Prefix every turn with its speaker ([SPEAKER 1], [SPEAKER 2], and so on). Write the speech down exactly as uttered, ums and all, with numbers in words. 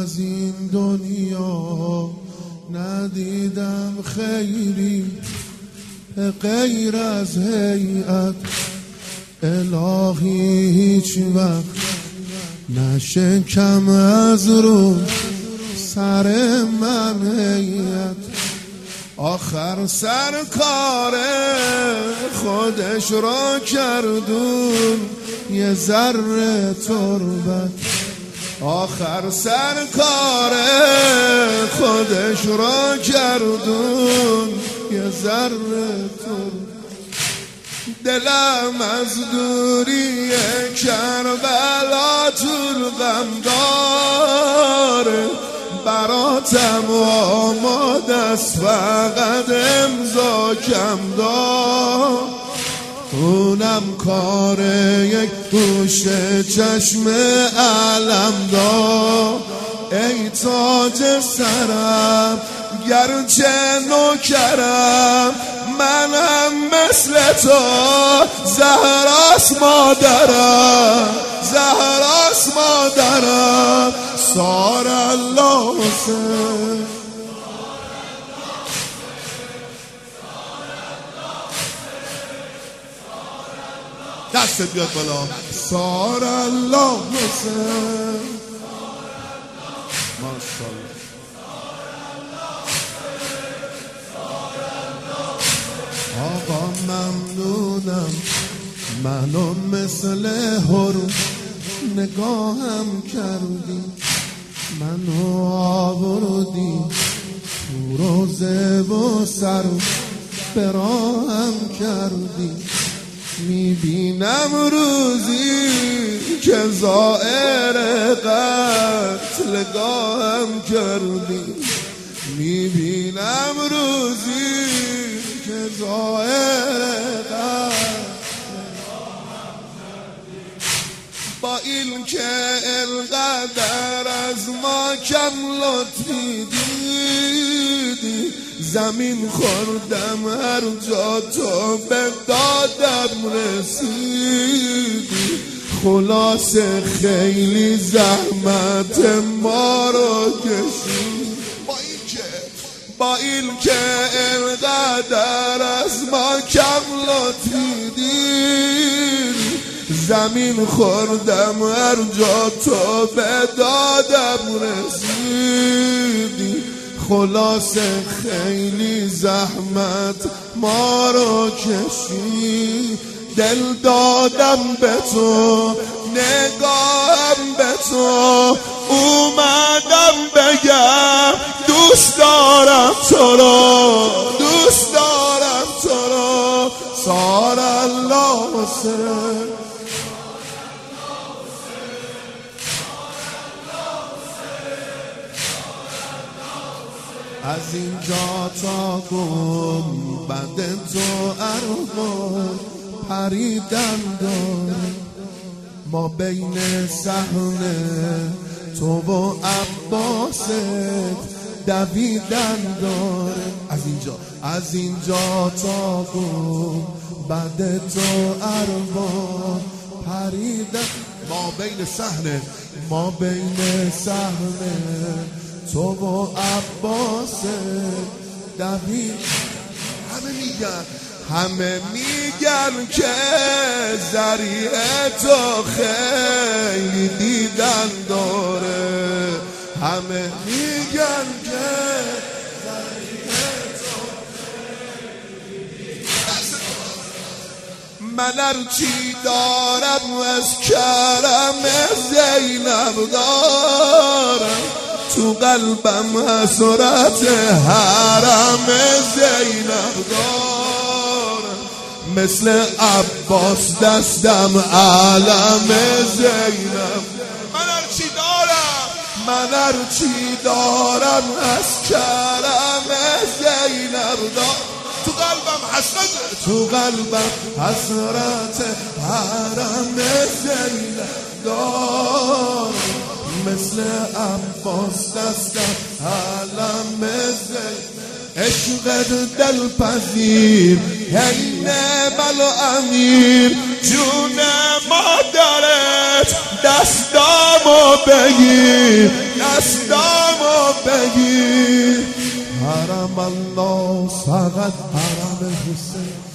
[SPEAKER 1] از این دنیا ندیدم خیری غیر از هیئت الهی، هیچ وقت نشکم از رو سر من هیئت. آخر سرکار خودش را کردون یه ذره تربت. آخر سرکار خودش را کردون یه ذره تربت. دلم از دوری کربلا طول غم داره، براتم آماده است فقط امضا کم دار. اونم کار یک گوشه چشم علم دار. ای تاج سرم گرچه نوکرم، منم مثل تو زهراست مادرم، زهراست مادرم. سار الله حسین، دست بیاد بالا. سار الله حسین، ماشاءالله. آقا ممنونم، منو مثل هرو نگاهم کردی، منو آوردی تو روزه و سر براهم کردی. میبینم روزی که زائر قتلگاهم کردی، میبینم روزی که زائر قتلگاهم کردی. با این که القدر از ما کم لطفی دیدی، زمین خوردم هر جا تو به دادم رسیدی. خلاصه خیلی زحمت ما رو کشید. با این که با این که القدر از ما کم لطفی دیدی، زمین خوردم هر جا تو به دادم رسیدی. خلاصه خیلی زحمت ما رو کشی. دل دادم به تو، نگاهم به تو، اومدم بگم دوست دارم تو رو، دوست دارم تو رو. سار الله حسین، از اینجا تا گنبد تو ارواح پریدن داره، ما بین صحنه تو و عباست دویدن داره. از اینجا از اینجا تا گنبد تو ارواح پریدن. ما بین صحنه ما بین صحنه تو و عباس دوید. همه میگن همه میگن که ذریع تو خیلی دیدن داره، همه میگن که ذریع تو خیلی دیدن داره. من هرچی دارم از کرم زینب دارم، تو قلبم حسرت حرم زینب دارم. مثل عباس دستم علم زینب. من هرچی دارم من هرچی دارم از کرم زینب دارم. تو قلبم حسرت تو قلبم حسرت حرم زینب دارم. مثل عباس دستم علم زینب. عشق دل پذیر هی نبل و امیر، جون مادرت دستامو بگیر، دستامو بگیر. حرم الله فقط حرم حسین.